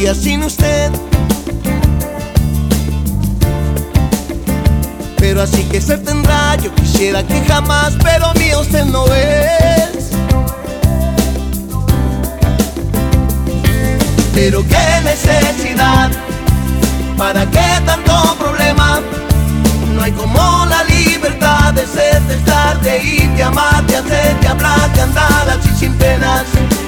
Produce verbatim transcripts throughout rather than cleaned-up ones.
día sin usted. Pero así que ser tendrá, yo quisiera que jamás, pero mío usted no es. Pero qué necesidad, ¿para qué tanto problema? No hay como la libertad de ser, de estar, de ir, de amar, de hacer, de hablar, de andar así sin penas.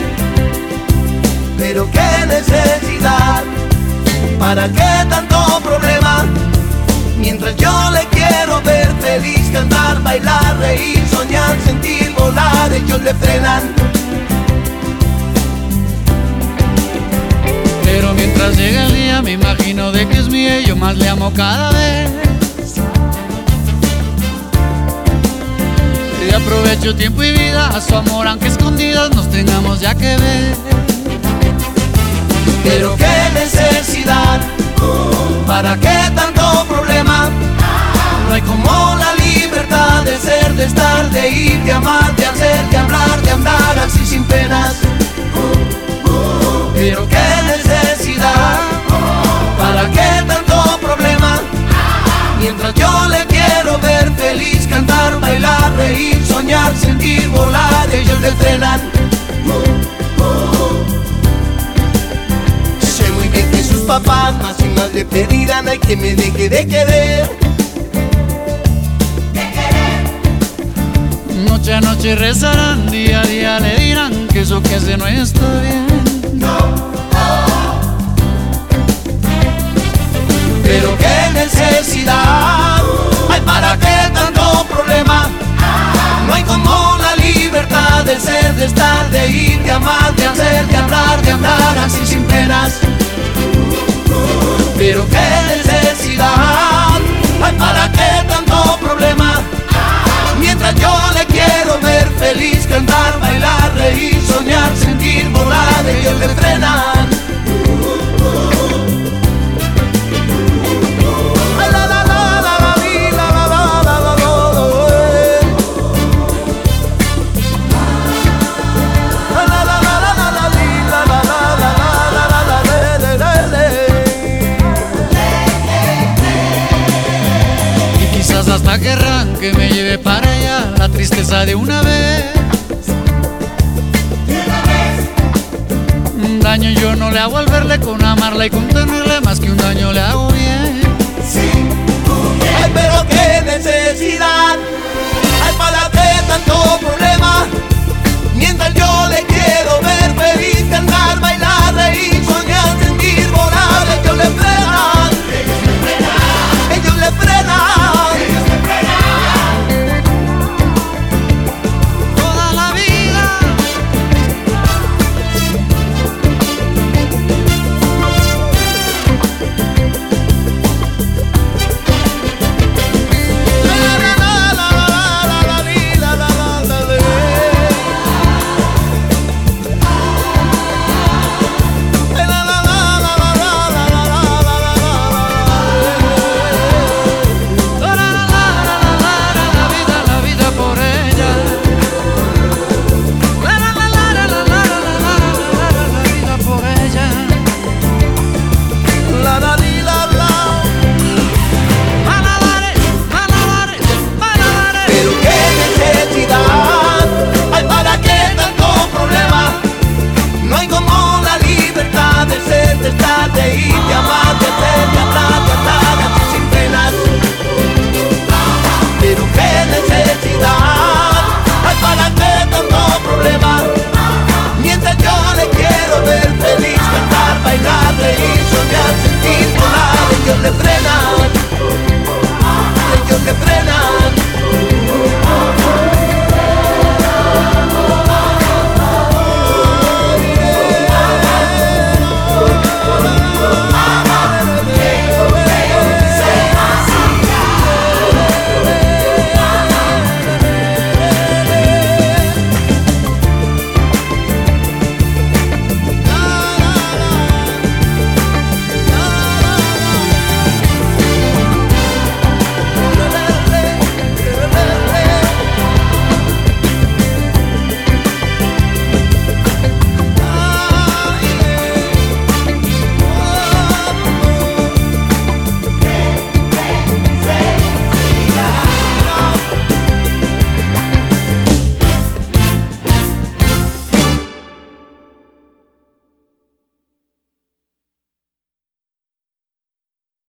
Pero qué necesidad, ¿para qué tanto problema? Mientras yo le quiero ver feliz, cantar, bailar, reír, soñar, sentir, volar, ellos le frenan. Pero mientras llega el día me imagino de que es mía y yo más le amo cada vez. Y aprovecho tiempo y vida a su amor, aunque escondidas nos tengamos ya que ver. Pero qué necesidad, ¿para qué tanto problema? No hay como la libertad de ser, de estar, de ir, de amar, de hacer, de hablar, de andar así sin penas. Pero qué necesidad, ¿para qué tanto problema? Mientras yo le quiero ver feliz, cantar, bailar, reír, soñar, sentir, volar, ellos le frenan. Sé muy bien que sus papás más y más le pedirán ay que me deje de querer. Noche a noche rezarán, día a día le dirán que eso que hace no está bien. Pero qué necesidad, hay para qué tanto problema. No hay como la libertad de ser, de estar, de ir, de amar, de hacer, de hablar, de andar así sin penas. Pero qué necesidad, hay para qué tanto problema. Mientras yo le quiero ver feliz, cantar, bailar, reír, soñar, sentir, volar, ellos le frenan. Hasta querrán que me lleve para allá la tristeza de una vez. Un daño yo no le hago al verle, con amarla y con tenerle, más que un daño le hago bien. Sí, ay, pero qué necesidad, hay para qué tanto problema. Mientras yo